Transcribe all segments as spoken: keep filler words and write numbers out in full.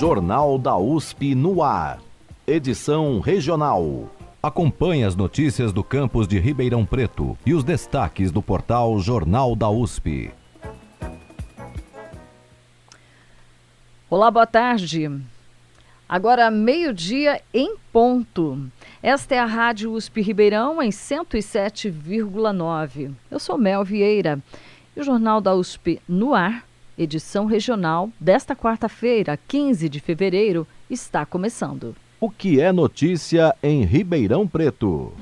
Jornal da U S P no ar. Edição regional. Acompanhe as notícias do campus de Ribeirão Preto e os destaques do portal Jornal da U S P. Olá, boa tarde. Agora meio-dia em ponto. Esta é a Rádio U S P Ribeirão em cento e sete vírgula nove. Eu sou Mel Vieira e o Jornal da U S P no ar, edição regional desta quarta-feira, quinze de fevereiro, está começando. O que é notícia em Ribeirão Preto?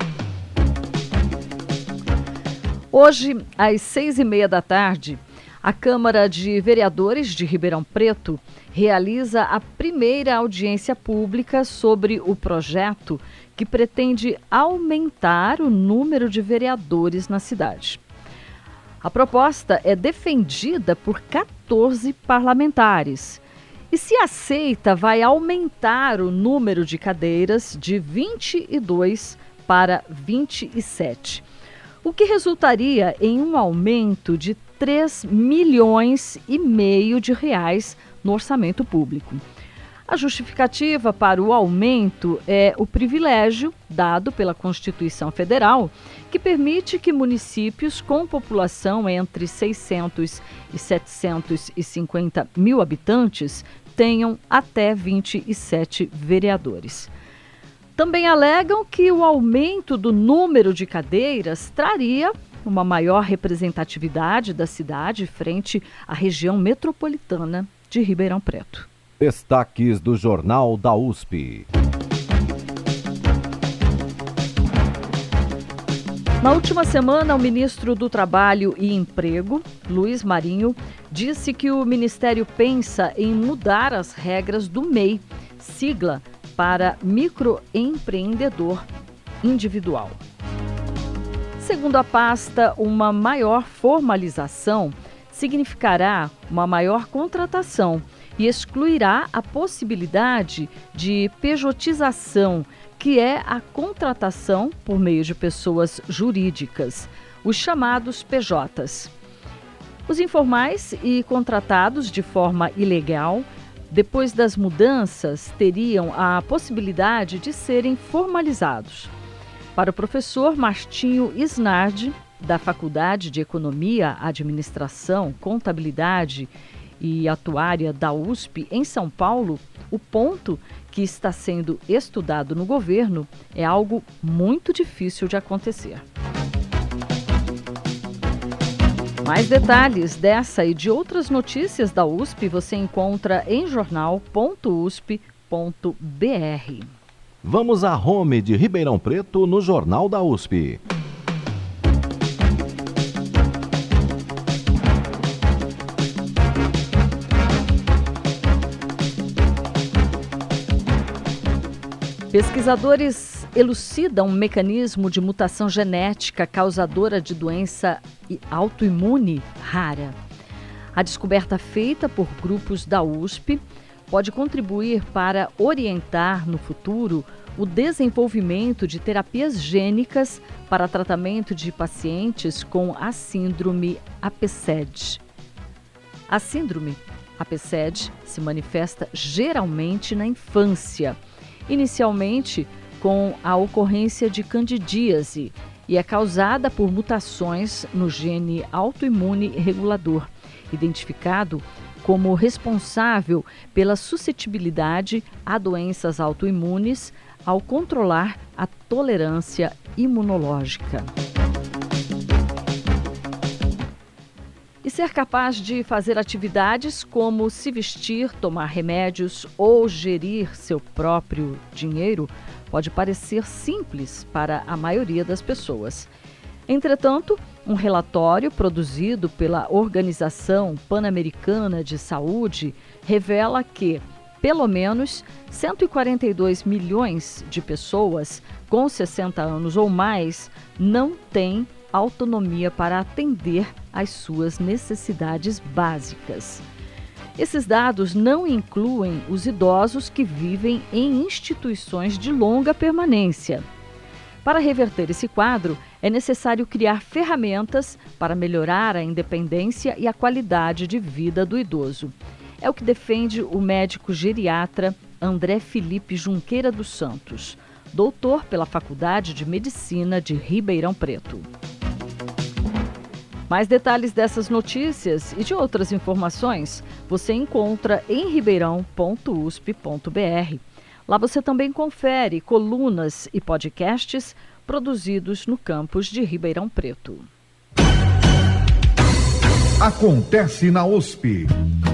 Hoje, às seis e meia da tarde, a Câmara de Vereadores de Ribeirão Preto realiza a primeira audiência pública sobre o projeto que pretende aumentar o número de vereadores na cidade. A proposta é defendida por quatorze parlamentares e, se aceita, vai aumentar o número de cadeiras de vinte e dois para vinte e sete, o que resultaria em um aumento de três milhões e meio de reais no orçamento público. A justificativa para o aumento é o privilégio dado pela Constituição Federal, que permite que municípios com população entre seiscentos e setecentos e cinquenta mil habitantes tenham até vinte e sete vereadores. Também alegam que o aumento do número de cadeiras traria uma maior representatividade da cidade frente à região metropolitana de Ribeirão Preto. Destaques do Jornal da U S P. Na última semana, o ministro do Trabalho e Emprego, Luiz Marinho, disse que o Ministério pensa em mudar as regras do M E I, sigla para Microempreendedor Individual. Segundo a pasta, uma maior formalização significará uma maior contratação e excluirá a possibilidade de pejotização, que é a contratação por meio de pessoas jurídicas, os chamados P Js. Os informais e contratados de forma ilegal, depois das mudanças, teriam a possibilidade de serem formalizados. Para o professor Martinho Isnardi, da Faculdade de Economia, Administração, Contabilidade e Atuária da U S P em São Paulo, o ponto que está sendo estudado no governo é algo muito difícil de acontecer. Mais detalhes dessa e de outras notícias da U S P você encontra em jornal ponto u s p ponto b r. Vamos à home de Ribeirão Preto no Jornal da U S P. Pesquisadores elucidam um mecanismo de mutação genética causadora de doença autoimune rara. A descoberta feita por grupos da U S P pode contribuir para orientar no futuro o desenvolvimento de terapias gênicas para tratamento de pacientes com a síndrome A P S E D. A síndrome A P S E D se manifesta geralmente na infância, inicialmente com a ocorrência de candidíase, e é causada por mutações no gene autoimune regulador, identificado como responsável pela suscetibilidade a doenças autoimunes ao controlar a tolerância imunológica. E ser capaz de fazer atividades como se vestir, tomar remédios ou gerir seu próprio dinheiro pode parecer simples para a maioria das pessoas. Entretanto, um relatório produzido pela Organização Pan-Americana de Saúde revela que, pelo menos, cento e quarenta e dois milhões de pessoas com sessenta anos ou mais não têm autonomia para atender às suas necessidades básicas. Esses dados não incluem os idosos que vivem em instituições de longa permanência. Para reverter esse quadro, é necessário criar ferramentas para melhorar a independência e a qualidade de vida do idoso. É o que defende o médico geriatra André Felipe Junqueira dos Santos, doutor pela Faculdade de Medicina de Ribeirão Preto. Mais detalhes dessas notícias e de outras informações você encontra em ribeirão ponto u s p ponto b r. Lá você também confere colunas e podcasts produzidos no campus de Ribeirão Preto. Acontece na U S P.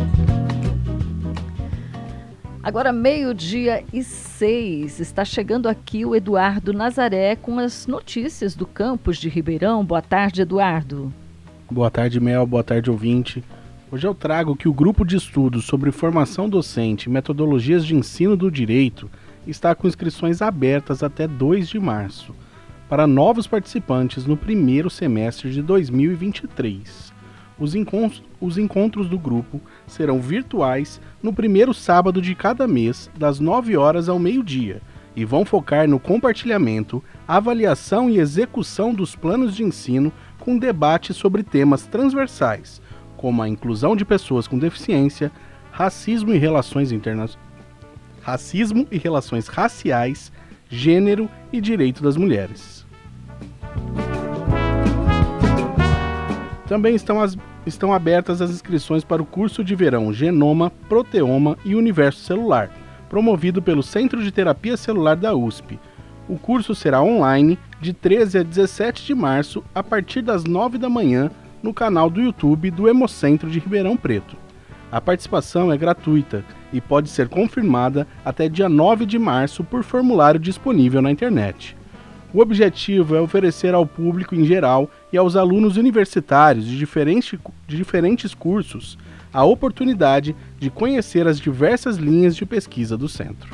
Agora, meio-dia e seis, está chegando aqui o Eduardo Nazaré com as notícias do campus de Ribeirão. Boa tarde, Eduardo. Boa tarde, Mel. Boa tarde, ouvinte. Hoje eu trago que o grupo de estudos sobre formação docente e metodologias de ensino do direito está com inscrições abertas até dois de março para novos participantes no primeiro semestre de dois mil e vinte e três. Os encontros, os encontros do grupo serão virtuais no primeiro sábado de cada mês, das nove horas ao meio-dia, e vão focar no compartilhamento, avaliação e execução dos planos de ensino com debate sobre temas transversais, como a inclusão de pessoas com deficiência, racismo e relações internas... racismo e relações raciais, gênero e direito das mulheres. Também estão, as, estão abertas as inscrições para o curso de verão Genoma, Proteoma e Universo Celular, promovido pelo Centro de Terapia Celular da U S P. O curso será online de treze a dezessete de março, a partir das nove da manhã, no canal do YouTube do Hemocentro de Ribeirão Preto. A participação é gratuita e pode ser confirmada até dia nove de março por formulário disponível na internet. O objetivo é oferecer ao público em geral e aos alunos universitários de diferentes, de diferentes cursos a oportunidade de conhecer as diversas linhas de pesquisa do centro.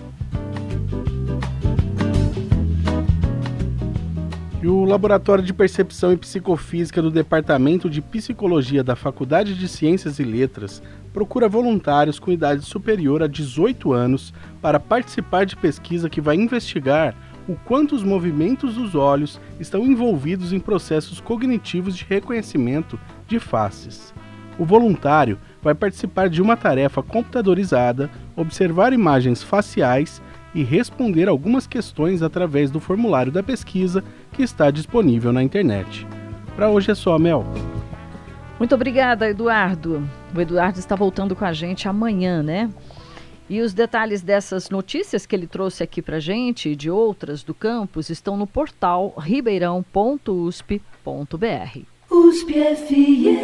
E o Laboratório de Percepção e Psicofísica do Departamento de Psicologia da Faculdade de Ciências e Letras procura voluntários com idade superior a dezoito anos para participar de pesquisa que vai investigar o quanto os movimentos dos olhos estão envolvidos em processos cognitivos de reconhecimento de faces. O voluntário vai participar de uma tarefa computadorizada, observar imagens faciais e responder algumas questões através do formulário da pesquisa que está disponível na internet. Para hoje é só, Mel. Muito obrigada, Eduardo. O Eduardo está voltando com a gente amanhã, né? E os detalhes dessas notícias que ele trouxe aqui para a gente e de outras do campus estão no portal ribeirão ponto u s p ponto b r. U S P F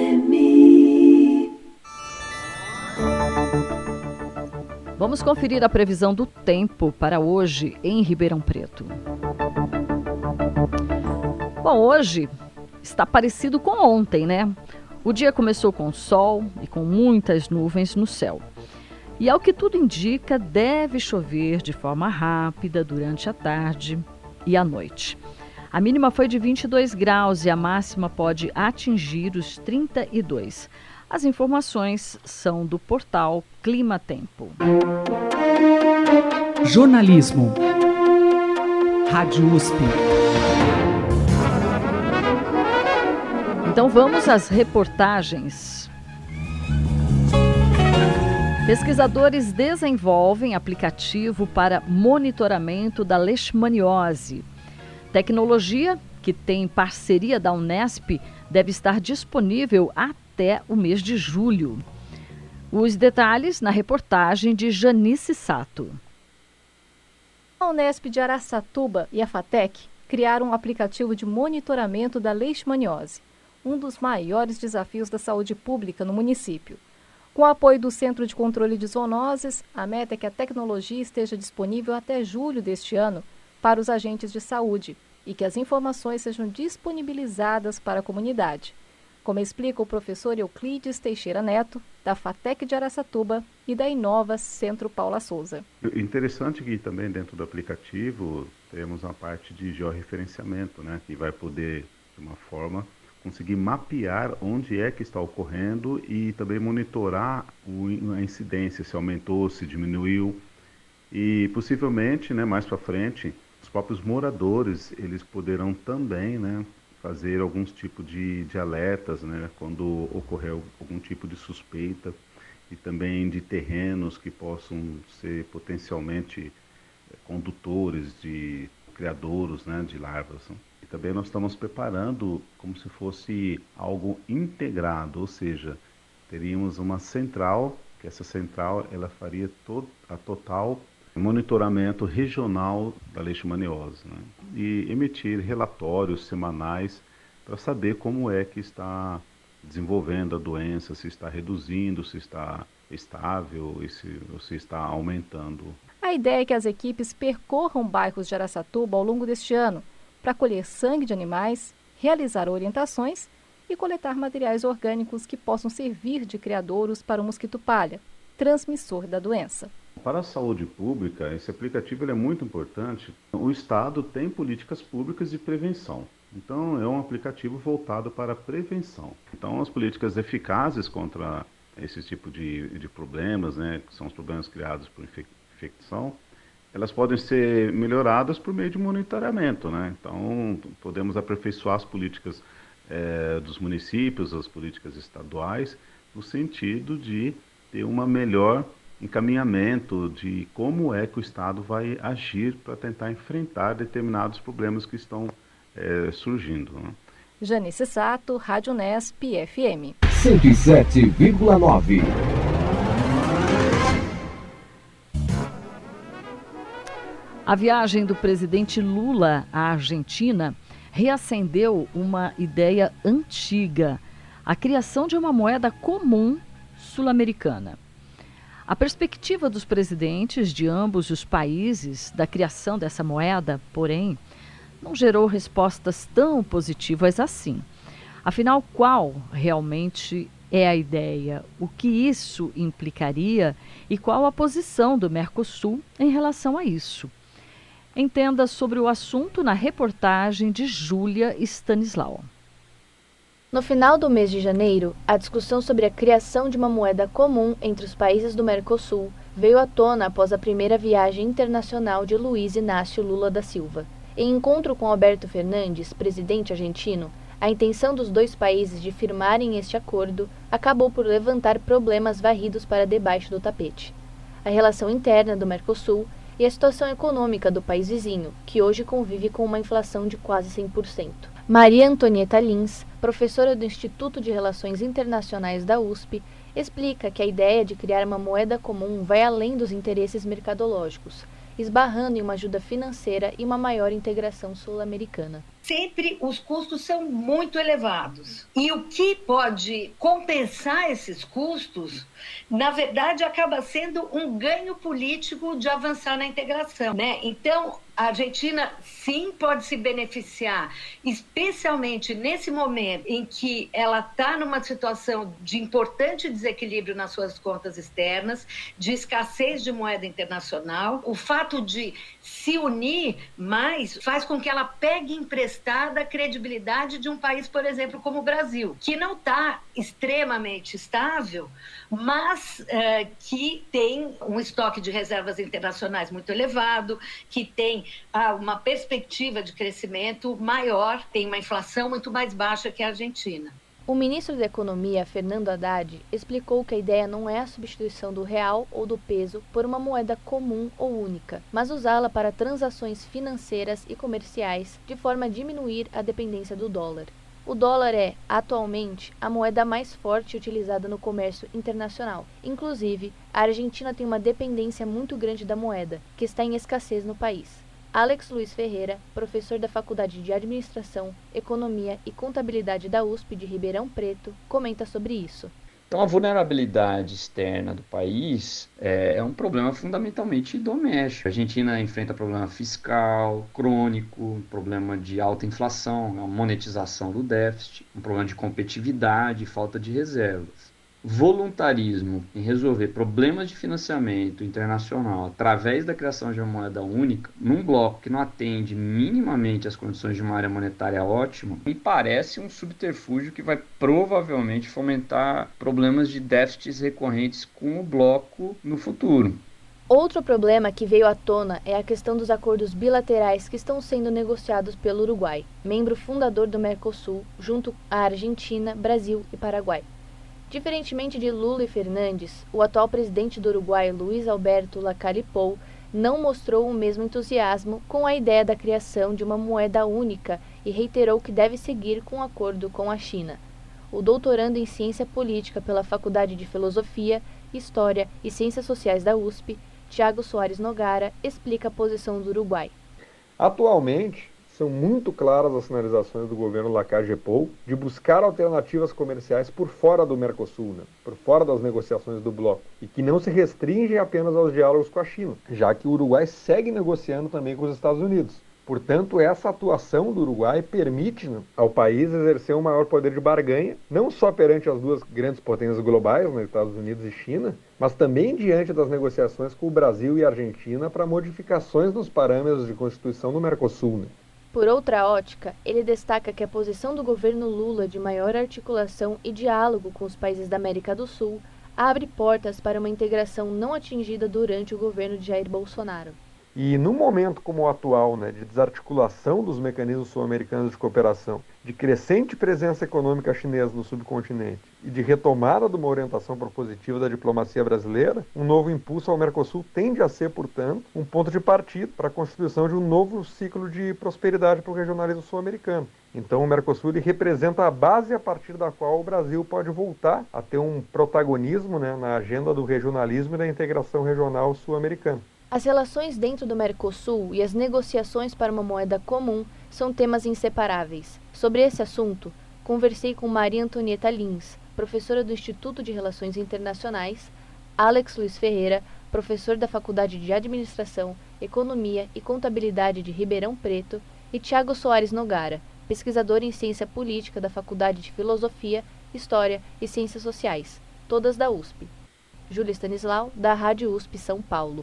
M. Vamos conferir a previsão do tempo para hoje em Ribeirão Preto. Bom, hoje está parecido com ontem, né? O dia começou com sol e com muitas nuvens no céu. E ao que tudo indica, deve chover de forma rápida durante a tarde e a noite. A mínima foi de vinte e dois graus e a máxima pode atingir os trinta e dois. As informações são do portal Clima Tempo. Jornalismo. Rádio U S P. Então vamos às reportagens. Pesquisadores desenvolvem aplicativo para monitoramento da leishmaniose. Tecnologia, que tem parceria da Unesp, deve estar disponível até o mês de julho. Os detalhes na reportagem de Janice Sato. A Unesp de Araçatuba e a FATEC criaram um aplicativo de monitoramento da leishmaniose, um dos maiores desafios da saúde pública no município. Com o apoio do Centro de Controle de Zoonoses, a meta é que a tecnologia esteja disponível até julho deste ano para os agentes de saúde e que as informações sejam disponibilizadas para a comunidade, como explica o professor Euclides Teixeira Neto, da FATEC de Araçatuba e da Inova Centro Paula Souza. Interessante que também dentro do aplicativo temos uma parte de georreferenciamento, né, que vai poder, de uma forma, conseguir mapear onde é que está ocorrendo e também monitorar o, a incidência, se aumentou, se diminuiu. E possivelmente, né, mais para frente, os próprios moradores eles poderão também, né, fazer alguns tipos de, de alertas, né, quando ocorrer algum tipo de suspeita. e também de terrenos que possam ser potencialmente condutores de criadouros, né, de larvas. E também nós estamos preparando como se fosse algo integrado, ou seja, teríamos uma central, que essa central ela faria todo, a total monitoramento regional da leishmaniose, né, e emitir relatórios semanais para saber como é que está desenvolvendo a doença, se está reduzindo, se está estável e se, ou se está aumentando. A ideia é que as equipes percorram bairros de Araçatuba ao longo deste ano para colher sangue de animais, realizar orientações e coletar materiais orgânicos que possam servir de criadouros para o mosquito palha, transmissor da doença. Para a saúde pública, esse aplicativo ele é muito importante. O Estado tem políticas públicas de prevenção. Então, é um aplicativo voltado para a prevenção. Então, as políticas eficazes contra esse tipo de, de problemas, né, que são os problemas criados por infecção, elas podem ser melhoradas por meio de monitoramento, né? Então, podemos aperfeiçoar as políticas é, dos municípios, as políticas estaduais, no sentido de ter uma melhor encaminhamento de como é que o Estado vai agir para tentar enfrentar determinados problemas que estão é, surgindo. Né? Janice Sato, Rádio Nesp F M. cento e sete vírgula nove. A viagem do presidente Lula à Argentina reacendeu uma ideia antiga, a criação de uma moeda comum sul-americana. A perspectiva dos presidentes de ambos os países da criação dessa moeda, porém, não gerou respostas tão positivas assim. Afinal, qual realmente é a ideia? O que isso implicaria e qual a posição do Mercosul em relação a isso? Entenda sobre o assunto na reportagem de Júlia Stanislau. No final do mês de janeiro, a discussão sobre a criação de uma moeda comum entre os países do Mercosul veio à tona após a primeira viagem internacional de Luiz Inácio Lula da Silva. Em encontro com Alberto Fernandes, presidente argentino, a intenção dos dois países de firmarem este acordo acabou por levantar problemas varridos para debaixo do tapete. A relação interna do Mercosul e a situação econômica do país vizinho, que hoje convive com uma inflação de quase cem por cento. Maria Antonieta Lins, professora do Instituto de Relações Internacionais da U S P, explica que a ideia de criar uma moeda comum vai além dos interesses mercadológicos, esbarrando em uma ajuda financeira e uma maior integração sul-americana. Sempre os custos são muito elevados. E o que pode compensar esses custos, na verdade, acaba sendo um ganho político de avançar na integração, né? Então, a Argentina, sim, pode se beneficiar, especialmente nesse momento em que ela está numa situação de importante desequilíbrio nas suas contas externas, de escassez de moeda internacional. O fato de se unir mais faz com que ela pegue emprestada a credibilidade de um país, por exemplo, como o Brasil, que não está extremamente estável, mas uh, que tem um estoque de reservas internacionais muito elevado, que tem uh, uma perspectiva de crescimento maior, tem uma inflação muito mais baixa que a Argentina. O ministro da Economia, Fernando Haddad, explicou que a ideia não é a substituição do real ou do peso por uma moeda comum ou única, mas usá-la para transações financeiras e comerciais, de forma a diminuir a dependência do dólar. O dólar é, atualmente, a moeda mais forte utilizada no comércio internacional. Inclusive, a Argentina tem uma dependência muito grande da moeda, que está em escassez no país. Alex Luiz Ferreira, professor da Faculdade de Administração, Economia e Contabilidade da U S P de Ribeirão Preto, comenta sobre isso. Então, a vulnerabilidade externa do país é, é um problema fundamentalmente doméstico. A Argentina enfrenta problema fiscal, crônico, problema de alta inflação, a monetização do déficit, um problema de competitividade e falta de reservas. Voluntarismo em resolver problemas de financiamento internacional através da criação de uma moeda única, num bloco que não atende minimamente às condições de uma área monetária ótima, me parece um subterfúgio que vai provavelmente fomentar problemas de déficits recorrentes com o bloco no futuro. Outro problema que veio à tona é a questão dos acordos bilaterais que estão sendo negociados pelo Uruguai, membro fundador do Mercosul, junto à Argentina, Brasil e Paraguai. Diferentemente de Lula e Fernandes, o atual presidente do Uruguai, Luiz Alberto Lacalle Pou, não mostrou o mesmo entusiasmo com a ideia da criação de uma moeda única e reiterou que deve seguir com um acordo com a China. O doutorando em Ciência Política pela Faculdade de Filosofia, História e Ciências Sociais da U S P, Tiago Soares Nogara, explica a posição do Uruguai. Atualmente, são muito claras as sinalizações do governo Lacalle Pou de buscar alternativas comerciais por fora do Mercosul, né? por fora das negociações do bloco, e que não se restringem apenas aos diálogos com a China, já que o Uruguai segue negociando também com os Estados Unidos. Portanto, essa atuação do Uruguai permite, né, ao país exercer um maior poder de barganha, não só perante as duas grandes potências globais, né, Estados Unidos e China, mas também diante das negociações com o Brasil e a Argentina para modificações nos parâmetros de constituição do Mercosul. Né? Por outra ótica, ele destaca que a posição do governo Lula de maior articulação e diálogo com os países da América do Sul abre portas para uma integração não atingida durante o governo de Jair Bolsonaro. E num momento como o atual, né, de desarticulação dos mecanismos sul-americanos de cooperação, de crescente presença econômica chinesa no subcontinente e de retomada de uma orientação propositiva da diplomacia brasileira, um novo impulso ao Mercosul tende a ser, portanto, um ponto de partida para a constituição de um novo ciclo de prosperidade para o regionalismo sul-americano. Então o Mercosul ele representa a base a partir da qual o Brasil pode voltar a ter um protagonismo, né, na agenda do regionalismo e da integração regional sul-americana. As relações dentro do Mercosul e as negociações para uma moeda comum são temas inseparáveis. Sobre esse assunto, conversei com Maria Antonieta Lins, professora do Instituto de Relações Internacionais, Alex Luiz Ferreira, professor da Faculdade de Administração, Economia e Contabilidade de Ribeirão Preto, e Tiago Soares Nogara, pesquisador em Ciência Política da Faculdade de Filosofia, História e Ciências Sociais, todas da U S P. Júlia Stanislau, da Rádio U S P São Paulo.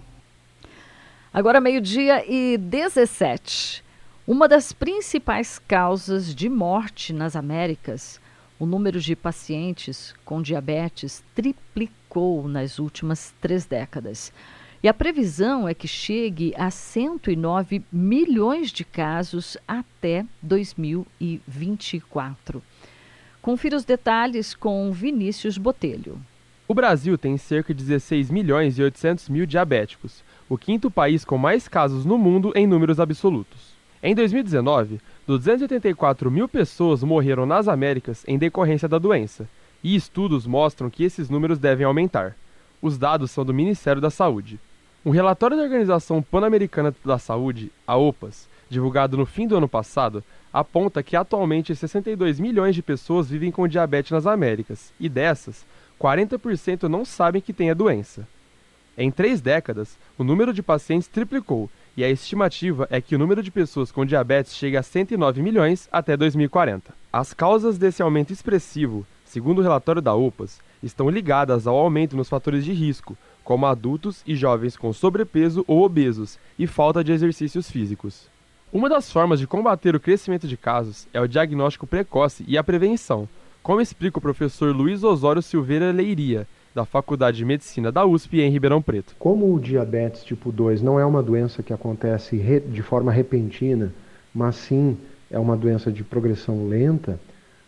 Agora meio-dia e dezessete. Uma das principais causas de morte nas Américas, o número de pacientes com diabetes triplicou nas últimas três décadas. E a previsão é que chegue a cento e nove milhões de casos até dois mil e vinte e quatro. Confira os detalhes com Vinícius Botelho. O Brasil tem cerca de dezesseis milhões e oitocentos mil diabéticos, o quinto país com mais casos no mundo em números absolutos. Em dois mil e dezenove, duzentas e oitenta e quatro mil pessoas morreram nas Américas em decorrência da doença, e estudos mostram que esses números devem aumentar. Os dados são do Ministério da Saúde. Um relatório da Organização Pan-Americana da Saúde, a OPAS, divulgado no fim do ano passado, aponta que atualmente sessenta e dois milhões de pessoas vivem com diabetes nas Américas, e dessas, quarenta por cento não sabem que têm a doença. Em três décadas, o número de pacientes triplicou, e a estimativa é que o número de pessoas com diabetes chegue a cento e nove milhões até dois mil e quarenta. As causas desse aumento expressivo, segundo o relatório da OPAS, estão ligadas ao aumento nos fatores de risco, como adultos e jovens com sobrepeso ou obesos e falta de exercícios físicos. Uma das formas de combater o crescimento de casos é o diagnóstico precoce e a prevenção, como explica o professor Luiz Osório Silveira Leiria, da Faculdade de Medicina da U S P em Ribeirão Preto. Como o diabetes tipo dois não é uma doença que acontece de forma repentina, mas sim é uma doença de progressão lenta,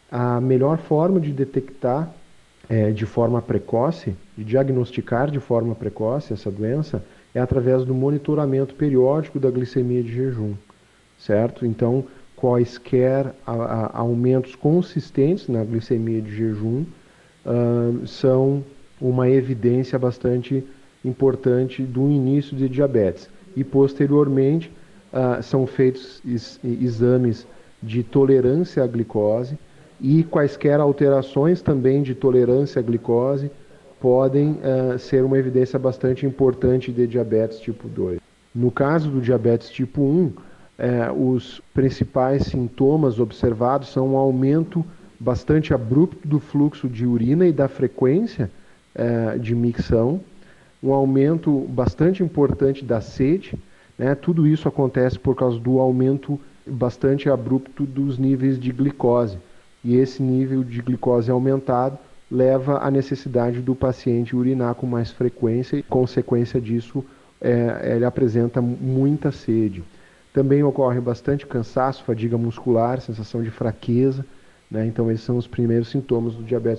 a melhor forma de detectar é, de forma precoce, de diagnosticar de forma precoce essa doença, é através do monitoramento periódico da glicemia de jejum, certo? Então, quaisquer a, a, aumentos consistentes na glicemia de jejum uh, são uma evidência bastante importante do início de diabetes. E, posteriormente, uh, são feitos is, exames de tolerância à glicose e quaisquer alterações também de tolerância à glicose podem uh, ser uma evidência bastante importante de diabetes tipo dois. No caso do diabetes tipo um, eh, os principais sintomas observados são um aumento bastante abrupto do fluxo de urina e da frequência de micção, um aumento bastante importante da sede, né? Tudo isso acontece por causa do aumento bastante abrupto dos níveis de glicose. E esse nível de glicose aumentado leva à necessidade do paciente urinar com mais frequência e, consequência disso, é, ele apresenta muita sede. Também ocorre bastante cansaço, fadiga muscular, sensação de fraqueza, né? Então esses são os primeiros sintomas do diabetes tipo.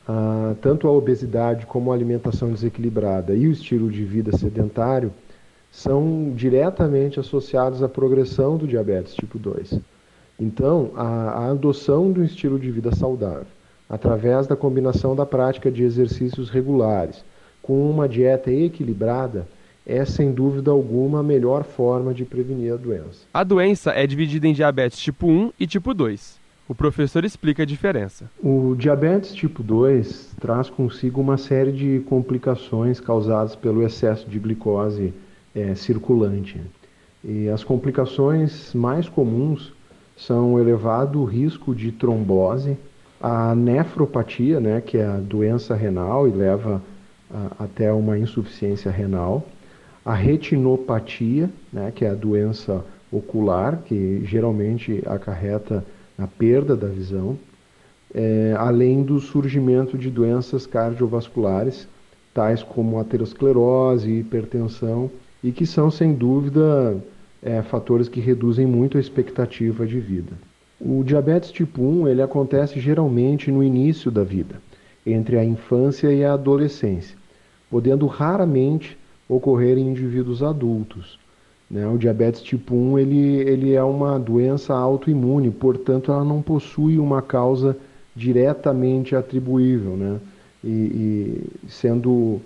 ah, tanto a obesidade como a alimentação desequilibrada e o estilo de vida sedentário são diretamente associados à progressão do diabetes tipo dois. Então, a, a adoção de um estilo de vida saudável, através da combinação da prática de exercícios regulares, com uma dieta equilibrada, é sem dúvida alguma a melhor forma de prevenir a doença. A doença é dividida em diabetes tipo um e tipo dois. O professor explica a diferença. O diabetes tipo dois traz consigo uma série de complicações causadas pelo excesso de glicose é, circulante. E as complicações mais comuns são o elevado risco de trombose, a nefropatia, né, que é a doença renal e leva a, até uma insuficiência renal, a retinopatia, né, que é a doença ocular, que geralmente acarreta a perda da visão, é, além do surgimento de doenças cardiovasculares, tais como aterosclerose, hipertensão, e que são, sem dúvida, é, fatores que reduzem muito a expectativa de vida. O diabetes tipo um ele acontece geralmente no início da vida, entre a infância e a adolescência, podendo raramente ocorrer em indivíduos adultos. Né? O diabetes tipo um ele, ele é uma doença autoimune, portanto ela não possui uma causa diretamente atribuível, né? e, e sendo uh,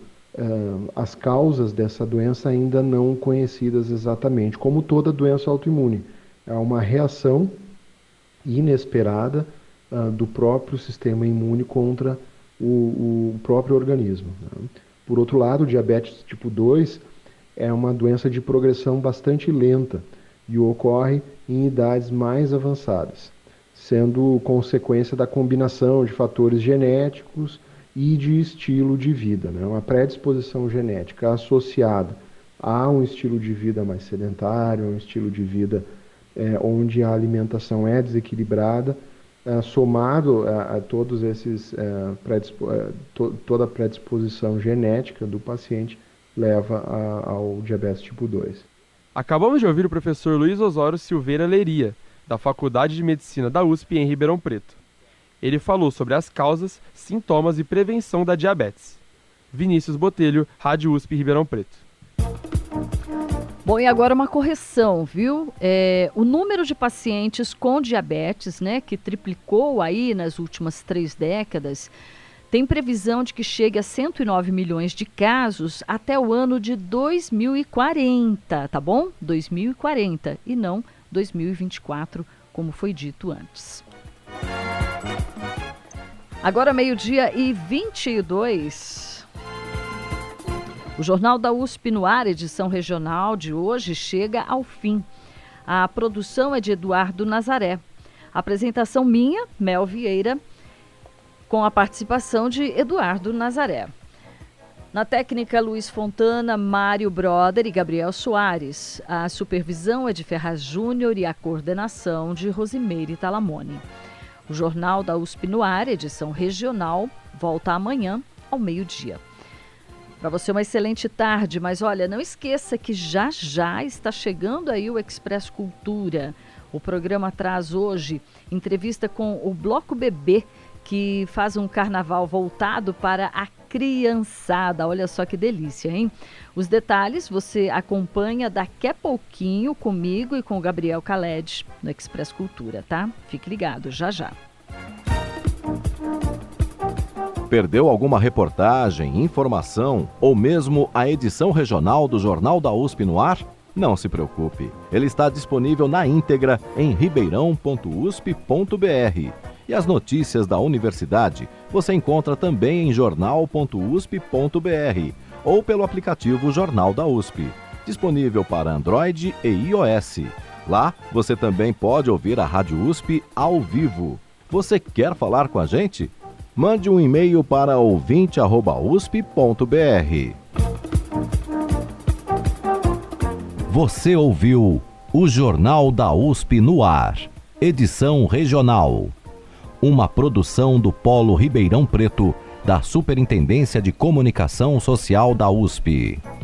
as causas dessa doença ainda não conhecidas exatamente, como toda doença autoimune. É uma reação inesperada uh, do próprio sistema imune contra o, o próprio organismo. Né? Por outro lado, o diabetes tipo dois é uma doença de progressão bastante lenta e ocorre em idades mais avançadas, sendo consequência da combinação de fatores genéticos e de estilo de vida, né? Uma predisposição genética associada a um estilo de vida mais sedentário, um estilo de vida é, onde a alimentação é desequilibrada, é, somado a, a todos esses é, predispo, é, to, toda a predisposição genética do paciente leva a, ao diabetes tipo dois. Acabamos de ouvir o professor Luiz Osório Silveira Leiria, da Faculdade de Medicina da U S P em Ribeirão Preto. Ele falou sobre as causas, sintomas e prevenção da diabetes. Vinícius Botelho, Rádio U S P Ribeirão Preto. Bom, e agora uma correção, viu? É, o número de pacientes com diabetes, né, que triplicou aí nas últimas três décadas, tem previsão de que chegue a cento e nove milhões de casos até o ano de dois mil e quarenta, tá bom? dois mil e quarenta e não dois mil e vinte e quatro, como foi dito antes. Agora meio-dia e vinte e dois. O Jornal da U S P no ar, edição regional de hoje, chega ao fim. A produção é de Eduardo Nazaré. A apresentação minha, Mel Vieira, com a participação de Eduardo Nazaré. Na técnica, Luiz Fontana, Mário Broder e Gabriel Soares. A supervisão é de Ferraz Júnior e a coordenação de Rosimeire Talamone. O Jornal da U S P no ar, edição regional, volta amanhã ao meio-dia. Para você uma excelente tarde, mas olha, não esqueça que já já está chegando aí o Expresso Cultura. O programa traz hoje entrevista com o Bloco Bebê, que faz um carnaval voltado para a criançada. Olha só que delícia, hein? Os detalhes você acompanha daqui a pouquinho comigo e com o Gabriel Khaled no Expresso Cultura, tá? Fique ligado, já já. Perdeu alguma reportagem, informação ou mesmo a edição regional do Jornal da U S P no ar? Não se preocupe, ele está disponível na íntegra em ribeirão ponto u s p ponto b r. E as notícias da universidade você encontra também em jornal ponto u s p ponto b r ou pelo aplicativo Jornal da U S P, disponível para Android e iOS. Lá você também pode ouvir a Rádio U S P ao vivo. Você quer falar com a gente? Mande um e-mail para ouvinte arroba u s p ponto b r. Você ouviu o Jornal da U S P no ar, edição regional. Uma produção do Polo Ribeirão Preto, da Superintendência de Comunicação Social da U S P.